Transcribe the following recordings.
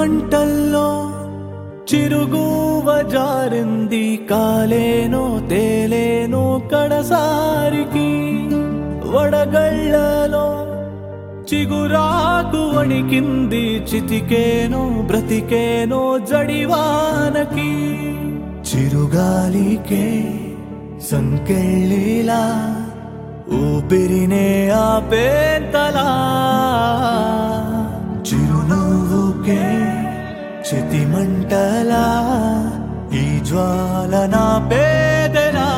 మంటల్లో చిరుగువ జారింది కాలేనో తేలేనో కడసారికి వడగళ్ళలో చిగురాకు వణికింది చితికేనో బ్రతికేనో జడివానకి చిరుగాలికే సంకెళ్ళిలా ఊపిరినే ఆపేంతలా చిరునవ్వుకే చితిమంటలా ఈ జ్వాల నా పేదలా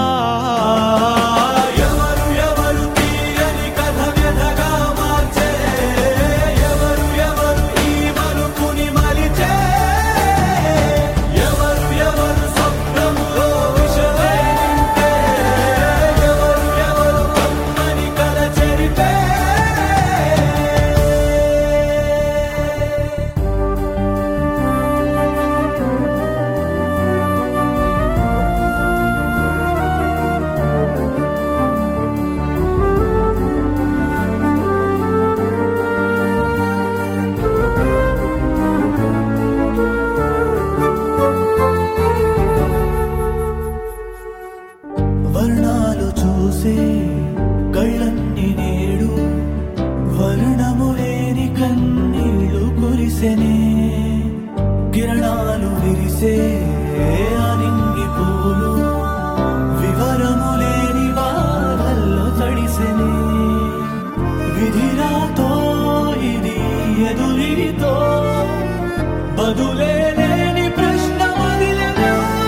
వర్ణాలు చూసే కళ్ళన్ని నేడు వర్ణము లేని కన్నీళ్లు కురిసెనే కిరణాలు విరిసే అనింగి పూలు వివరము లేని బాధల్లో తడిసెనే విధిరాతో ఇది ఎదురీతో బదులే లేని ప్రశ్న వదిలెనా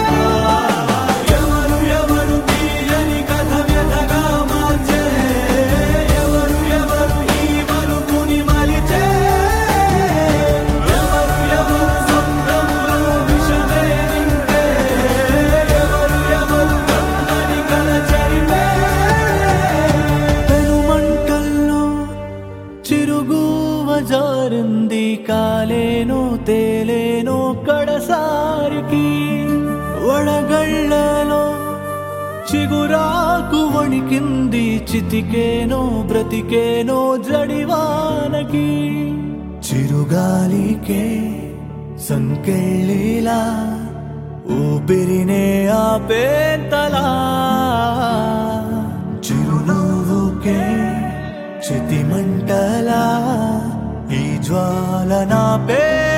చిరుగువ జారింది కాలేనో తేలేనో కడసారికి వడగళ్ళలో చిగురాకు వణికింది చితికేనో బ్రతికేనో జడివానకి చిరుగాలికే సంకెళ్ళిలా ఊపిరినే ఆపేంతలా చిరునవ్వుకే చితిమంటలా ఈ జ్వాల నా